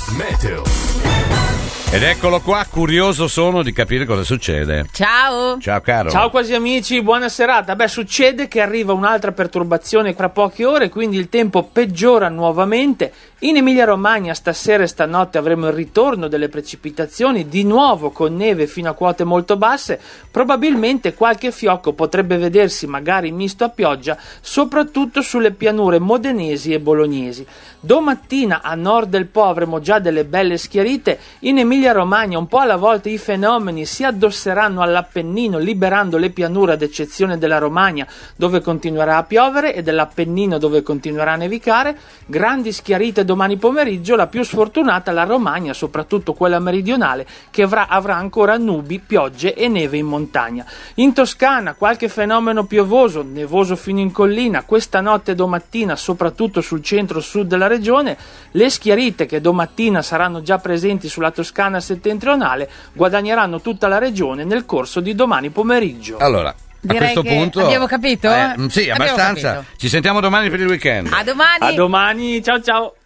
Meteo. Ed eccolo qua, curioso sono di capire cosa succede. Ciao. Ciao caro. Ciao quasi amici, buona serata. Succede che arriva un'altra perturbazione tra poche ore, quindi il tempo peggiora nuovamente. In Emilia-Romagna stasera e stanotte avremo il ritorno delle precipitazioni, di nuovo con neve fino a quote molto basse. Probabilmente qualche fiocco potrebbe vedersi magari misto a pioggia, soprattutto sulle pianure modenesi e bolognesi. Domattina a nord del Po avremo già delle belle schiarite. In Emilia-Romagna un po' alla volta i fenomeni si addosseranno all'Appennino, liberando le pianure ad eccezione della Romagna, dove continuerà a piovere, e dell'Appennino, dove continuerà a nevicare. Grandi schiarite domani pomeriggio, la più sfortunata la Romagna, soprattutto quella meridionale, che avrà ancora nubi, piogge e neve in montagna. In Toscana qualche fenomeno piovoso, nevoso fino in collina, questa notte e domattina, soprattutto sul centro-sud della regione. Le schiarite, che domattina saranno già presenti sulla Toscana settentrionale, guadagneranno tutta la regione nel corso di domani pomeriggio. Allora, Direi a questo che punto abbiamo capito? sì, Abbiamo abbastanza. capito. Ci sentiamo domani per il weekend. A domani. A domani, ciao ciao.